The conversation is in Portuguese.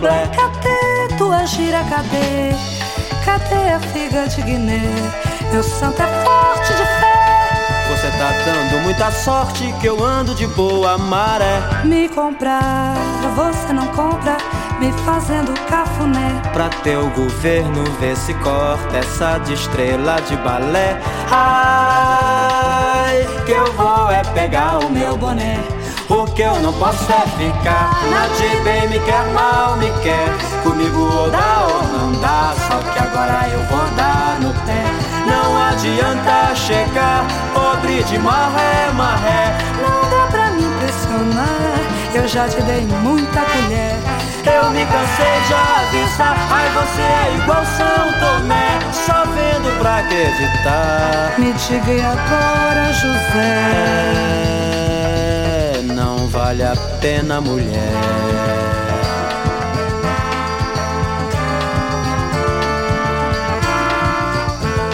candomblé. Cadê tua gira, cadê? Cadê a figa de Guiné? Meu santo é forte de fé. Você tá dando muita sorte que eu ando de boa maré. Me comprar, você não compra, me fazendo cafuné. Pra teu governo ver se corta essa de estrela de balé. Ai, que eu vou é pegar o meu boné. O que eu não posso é ficar na de bem me quer, mal me quer. Comigo ou dá ou não dá, só que agora eu vou dar no pé. Não adianta chegar, pobre de maré, maré. Não dá pra me impressionar, eu já te dei muita colher. Eu me cansei de avisar, ai você é igual São Tomé, só vendo pra acreditar. Me diga e agora, José? Não vale a pena, mulher.